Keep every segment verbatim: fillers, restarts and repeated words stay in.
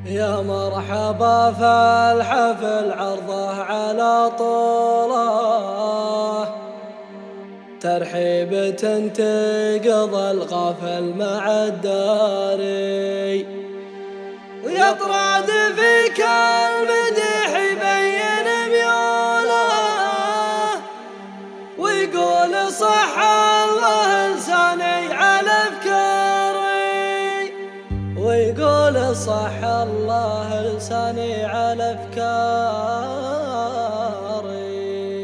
يا مرحبا فالحفل عرضه على طوله، ترحيب تنتقض الغفل مع الداري، ويطرد فيك المديح يبين ميوله، ويقول صح الله لساني على افكاري، ويقول صح الله لساني على افكاري.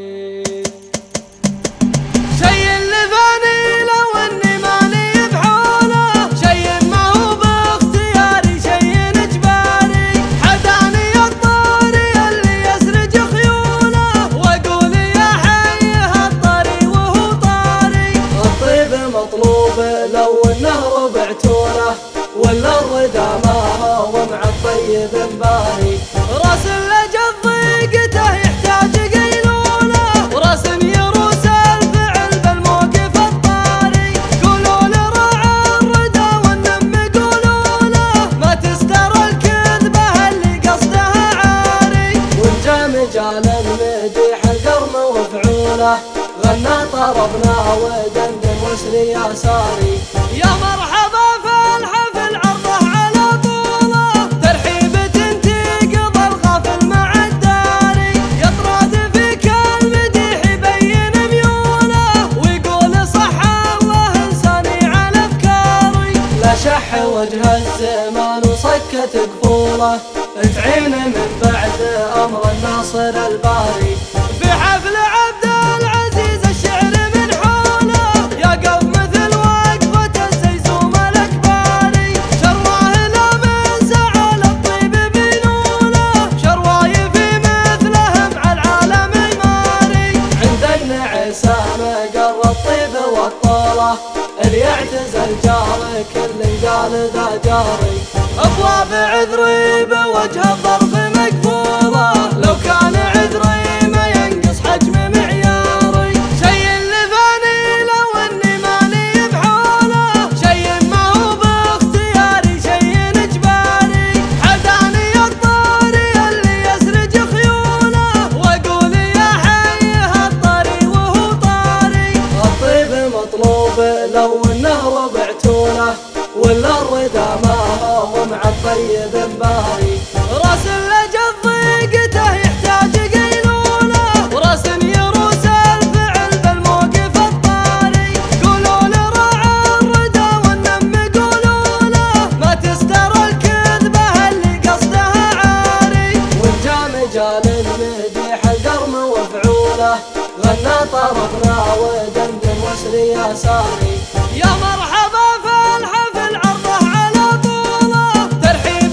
شي اللي فاني لو اني ماني بحوله، شي ما هو باختياري، شي اجباري، حداني الطاري اللي يسرج خيوله، واقول يا حي هالطري وهو طاري. الطيب مطلوب لو انه ربع توله، ولا الردى ما هو مع الطيب مباري. راس لجل ضيقته يحتاج قيلوله، وراس يروس الفعل بالموقف الطاري. قولوا لراعى الردى والنم قولوا له، ما تسترى الكذبه اللي قصدها عاري. وانجا مجال المديح القرن وفعوله، غنى طربنا ودندن وسري يساري. يا مرحبا فالحفل عرضه على طوله، ترحيب تنتقض الغفل مع الداري، يطرد فيك المديح يبين ميوله، ويقول صح الله لساني على افكاري. لا شح وجه الزمان وصكت قفوله، تعين من بعد امر الناصر الباري. في حفل عبد العزيز الشعر من حوله، يا قلب مثل وقفة الزيزوم الأكباري. شرواه لا من زعل الطيب بينوله، شرواي في مثلهم على العالم الماري. عند النعسة مقر الطيب والطولة، اللي يعتزل جاره كل قال ذا جاري. أبواب عذري بوجه الظرف مقفولة، لو كان عذري ما ينقص حجم معياري. شي اللي فاني لو اني ماني بحوله، شي ما هو باختياري، شي اجباري، حداني الطاري اللي يسرج خيوله، واقول يا حي هالطري وهو طاري. الطيب مطلوب لو انه ربع توله، ولا الردى ما هو مع الطيب مباري. راس لجل ضيقته يحتاج قيلوله، وراس يروس الفعل بالموقف الطاري. قولوا لراعى الردى والنم قولوا له، ما تسترى الكذبه اللي قصدها عاري. وانجا مجال المديح القرن وفعوله، غنى طربنا ودندن وسري يساري. يا مرحبا فالحفل عرضه على طوله، ترحيب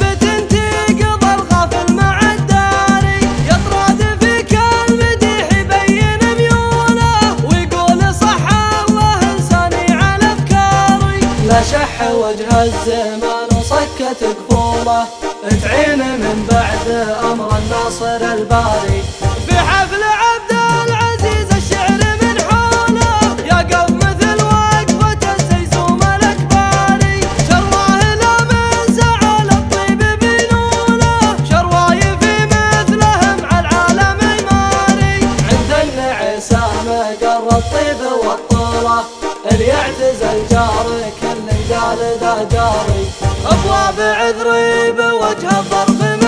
تنتقض الغفل مع الداري، يطرد فيك المديح يبين ميوله، ويقول صح الله لساني على افكاري. لا شح وجه الزمان وصكت قفوله، تعين من بعد امر الناصر الباري. في حفل عبد العزيز الشعر من حوله، يا قلب مثل وقفة الزيزوم الأكباري. شرواه لا من زعل الطيب بينوله، شرواي في مثلهم على العالم الماري. عند النعسة مقر الطيب والطولة، اللي يعتزل جاره كل قال ذا جاري. أبواب عذري بوجه الظرف